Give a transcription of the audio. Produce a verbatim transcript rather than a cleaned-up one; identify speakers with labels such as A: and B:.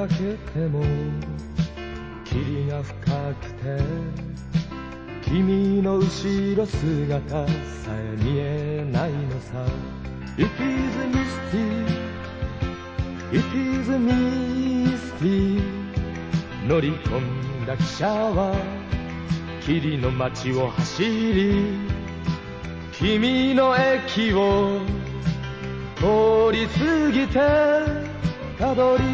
A: かけても霧が深くて君の後ろ姿さえ見えないのさ。 It is a misty It is a misty 乗り込んだ汽車は霧の街を走り君の駅を通り過ぎてたどり